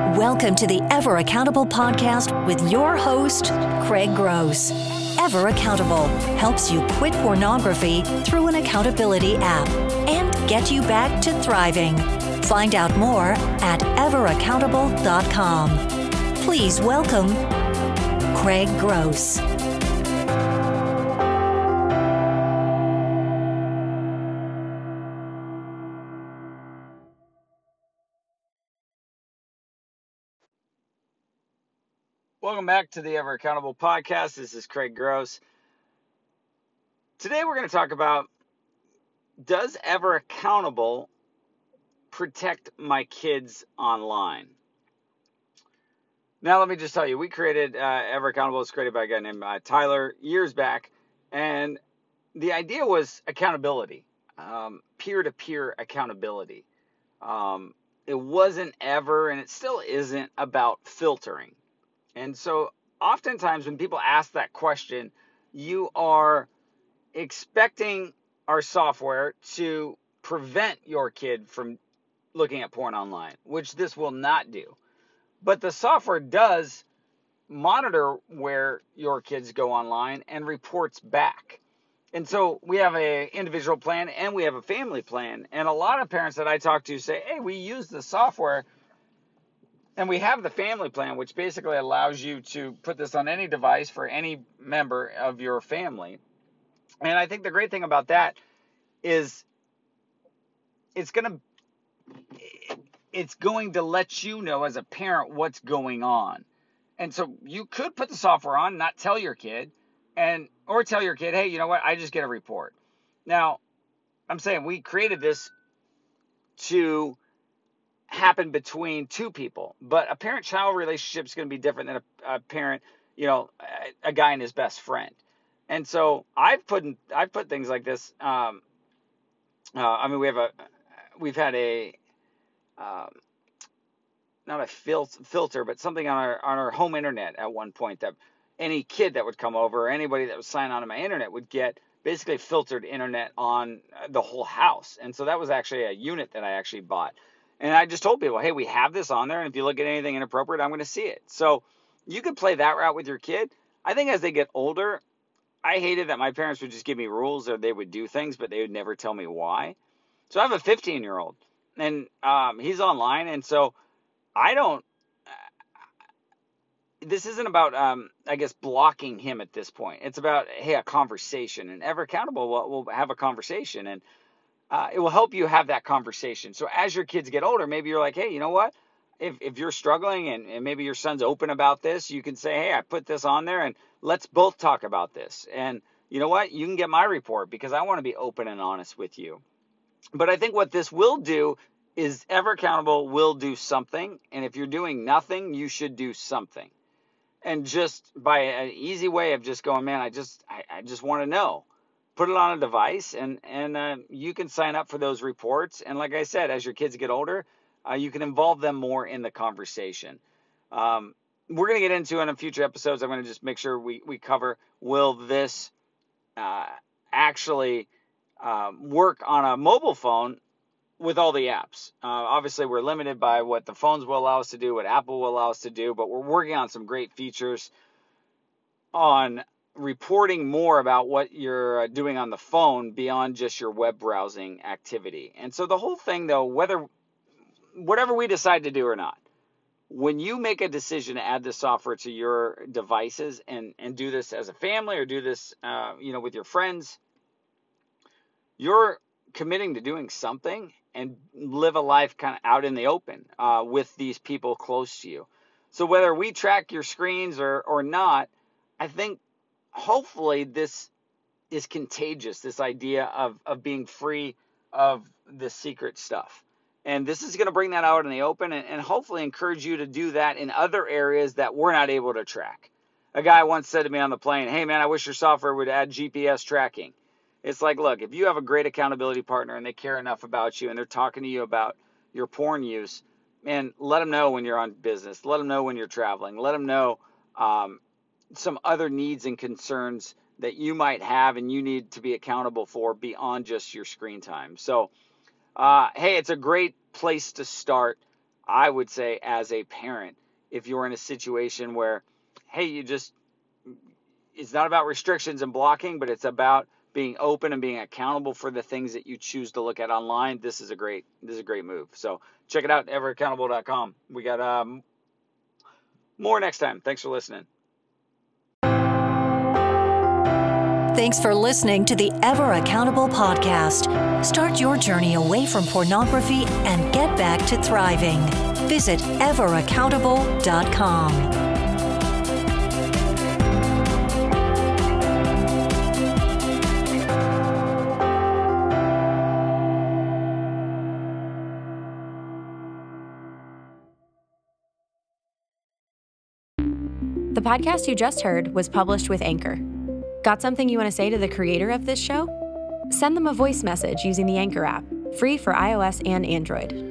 Welcome to the Ever Accountable podcast with your host, Craig Gross. Ever Accountable helps you quit pornography through an accountability app and get you back to thriving. Find out more at everaccountable.com. Please welcome Craig Gross. Welcome back to the Ever Accountable podcast. This is Craig Gross. Today we're going to talk about, does Ever Accountable protect my kids online? Now let me just tell you, we created Ever Accountable. It's created by a guy named Tyler years back, and the idea was accountability, peer-to-peer accountability. It wasn't ever, and it still isn't, about filtering. And so oftentimes when people ask that question, you are expecting our software to prevent your kid from looking at porn online, which this will not do. But the software does monitor where your kids go online and reports back. And so we have an individual plan and we have a family plan. And a lot of parents that I talk to say, hey, we use the software and we have the family plan, which basically allows you to put this on any device for any member of your family. And I think the great thing about that is it's going to let you know as a parent what's going on. And so you could put the software on, not tell your kid, or tell your kid, hey, you know what, I just get a report. Now, I'm saying we created this to happen between two people, but a parent-child relationship is going to be different than a parent, a guy and his best friend. And so I've put things like this. We've had not a filter, but something on our home internet at one point that any kid that would come over or anybody that was signed on to my internet would get basically filtered internet on the whole house. And so that was actually a unit that I actually bought. And I just told people, hey, we have this on there, and if you look at anything inappropriate, I'm going to see it. So you could play that route with your kid. I think as they get older, I hated that my parents would just give me rules or they would do things, but they would never tell me why. So I have a 15-year-old, and he's online, and so I don't this isn't about, blocking him at this point. It's about, hey, a conversation. And Ever Accountable will have a conversation, and it will help you have that conversation. So as your kids get older, maybe you're like, hey, you know what? If you're struggling and maybe your son's open about this, you can say, hey, I put this on there and let's both talk about this. And you know what? You can get my report because I want to be open and honest with you. But I think what this will do is Ever Accountable will do something. And if you're doing nothing, you should do something. And just by an easy way of just going, man, I just want to know. Put it on a device, and you can sign up for those reports. And like I said, as your kids get older, you can involve them more in the conversation. We're going to get into in future episodes. I'm going to just make sure we cover, will this actually work on a mobile phone with all the apps. Obviously, we're limited by what the phones will allow us to do, what Apple will allow us to do, but we're working on some great features on reporting more about what you're doing on the phone beyond just your web browsing activity. And so the whole thing, though, whatever we decide to do or not, when you make a decision to add this software to your devices and do this as a family or do this with your friends, you're committing to doing something and live a life kind of out in the open with these people close to you. So whether we track your screens or not, I think hopefully this is contagious, this idea of being free of the secret stuff. And this is going to bring that out in the open and hopefully encourage you to do that in other areas that we're not able to track. A guy once said to me on the plane, hey man, I wish your software would add GPS tracking. It's like, look, if you have a great accountability partner and they care enough about you and they're talking to you about your porn use, man, let them know when you're on business. Let them know when you're traveling. Let them know some other needs and concerns that you might have and you need to be accountable for beyond just your screen time. So, hey, it's a great place to start. I would say as a parent, if you're in a situation where, hey, it's not about restrictions and blocking, but it's about being open and being accountable for the things that you choose to look at online, this is a great move. So check it out, everaccountable.com. We got more next time. Thanks for listening. Thanks for listening to the Ever Accountable podcast. Start your journey away from pornography and get back to thriving. Visit everaccountable.com. The podcast you just heard was published with Anchor. Got something you want to say to the creator of this show? Send them a voice message using the Anchor app, free for iOS and Android.